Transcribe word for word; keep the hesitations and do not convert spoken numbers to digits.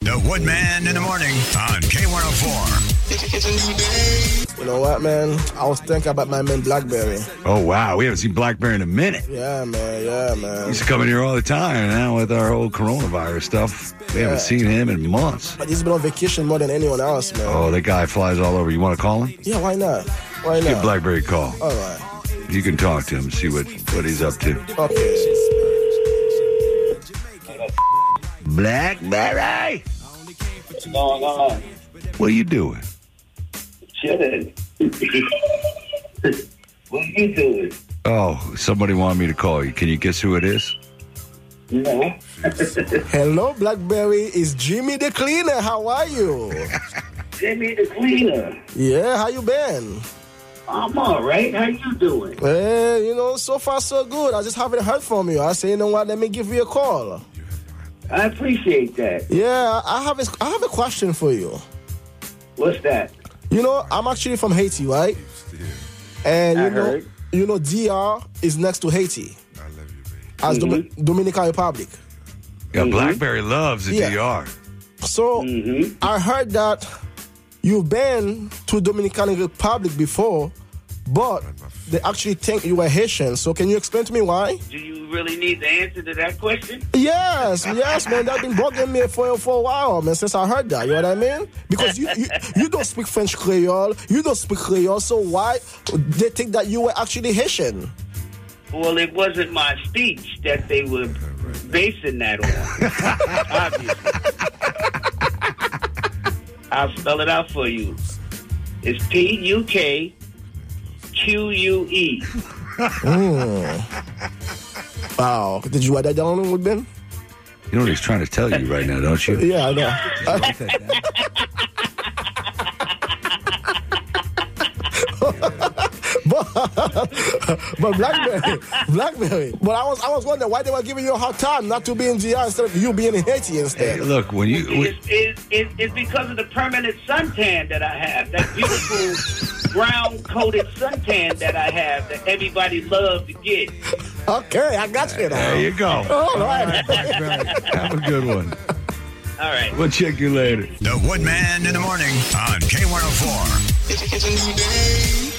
The Woodman in the morning on K one oh four. It's a new day. You know what, man? I was thinking about my man Blackberry. Oh, wow. We haven't seen Blackberry in a minute. Yeah, man. Yeah, He man. used to come in here all the time. Now with our whole coronavirus stuff, we Yeah. haven't seen him in months. But he's been on vacation more than anyone else, man. Oh, that guy flies all over. You want to call him? Yeah, why not? Why Give not? Blackberry a call. All right. You can talk to him, see what, what he's up to. Okay. Blackberry! What's going on? What are you doing? Chilling. What are you doing? Oh, somebody wanted me to call you. Can you guess who it is? No. Hello, Blackberry. It's Jimmy the Cleaner. How are you? Jimmy the Cleaner. Yeah, how you been? I'm all right. How you doing? Well, you know, so far so good. I just haven't heard from you. I say, you know what? Let me give you a call. I appreciate that. Yeah, I have a, I have a question for you. What's that? You know, I'm actually from Haiti, right? And you I know, heard. you know, D R is next to Haiti as Domi- Dominican Republic. Yeah, Mhm. Blackberry loves the Yeah. D R. So Mhm. I heard that you've been to Dominican Republic before, but they actually think you were Haitian. So can you explain to me why? Do you really need the answer to that question? Yes, yes, man. They've been bugging me for for a while, man. Since I heard that, you know what I mean? Because you you, you don't speak French Creole, you don't speak Creole. So why they think that you were actually Haitian? Well, it wasn't my speech that they were basing that on. Obviously. I'll spell it out for you. It's P U K Q U E. Wow. Did you write that down with Ben? You know what he's trying to tell you right now, don't you? Yeah, I know. Write that down. but, but Blackberry, Blackberry. But I was I was wondering why they were giving you a hard time not to be in G R instead of you being in Haiti instead. Hey, look, when you... When, It's, it's, it's, it's because of the permanent suntan that I have. That beautiful brown-coated suntan that I have that everybody loves to get. Okay, I got you now. there you go. All right. Have a good one. All right. We'll check you later. The Woodman in the morning on K one oh four. It's a new day.